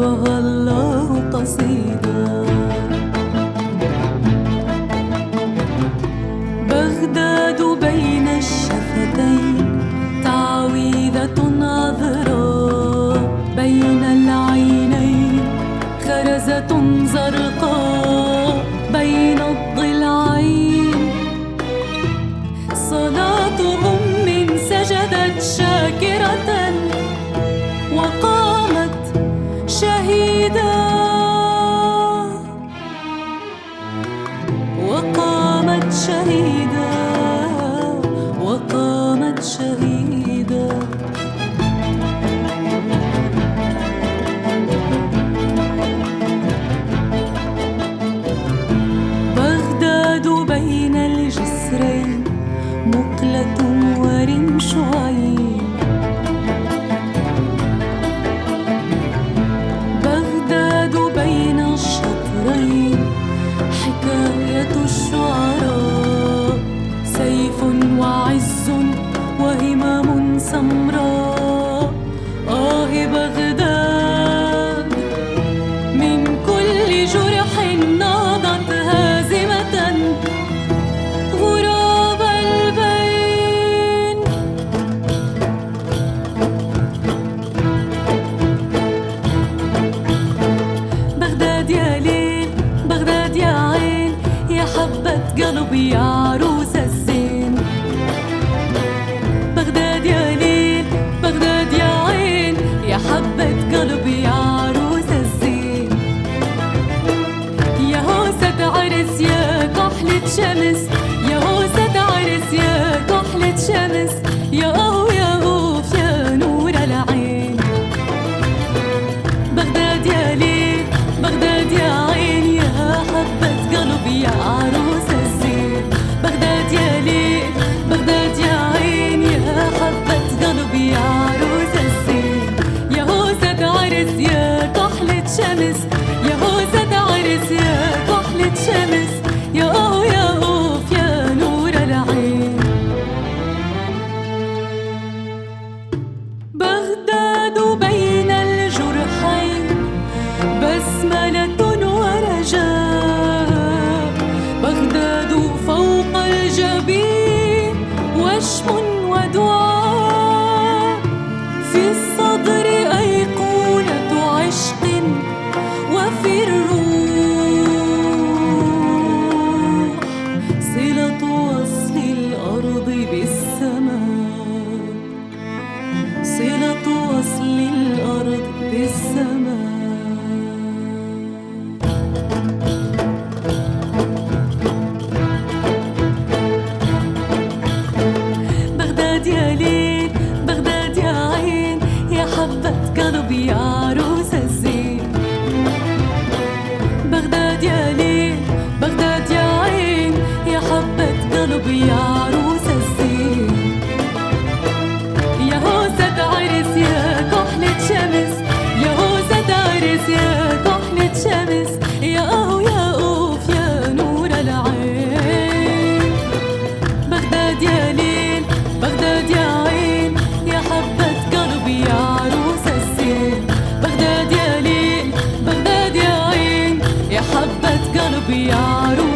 كتبها الله قصيدة. بغداد بين الشفتين تعويذة عذراء، بين العينين خرزة زرقاء، بين الضلعين صلاة أم سجدت شاكرة وقامت شهيدة، وقامت شهيدة، وقامت شهيدة. بغداد بين الجسرين مقلة ورمش عين، بغداد بين الشطرين حكاية الشعراء، سيف وعز وهمام سمراء. آه بغداد من كل جرح ناضت هازمة غراب البين. بغداد يا ليل، بغداد يا عين، يا حبة قلبي يا عروس الزين. بغداد يا ليل، بغداد يا عين، يا حبة قلبي يا عروس الزين. يا هوسة عرس يا كحلة شمس، يا هوسة عرس يا كحلة شمس، يا أوف يا نور العين. بغداد يا ليل، بغداد يا عين، يا حبة قلبي يا عروس الزين. بغداد يا ليل، بغداد يا عين، يا حبة قلبي يا عروس الزين. يا هوسة عرس يا كحلة شمس، يا هوسة عرس يا كحلة شمس، يا أوف يا نور العين. بغداد بين الجرحين بسملة ورجاء، بغداد فوق الجبين وشم ودعاء، في الصدر أيقونة عشق وفي الروح صلة وصل الأرض بالسماء، صلة وصل الأرض بالسماء. بغداد يا ليل، بغداد يا عين، يا حبة قلبي يا عروس الزين. بغداد يا ليل، بغداد يا عين، يا حبة قلبي يا عروس الزين. يا هوسة عرس يا كحلة شمس، يا هوسة عرس يا كحلة شمس، يا أوف يا نور العين. بغداد يا ليل، بغداد يا عين، يا حبة قلبي يا عروس الزين. بغداد يا ليل، بغداد يا عين، يا حبة قلبي يا عروس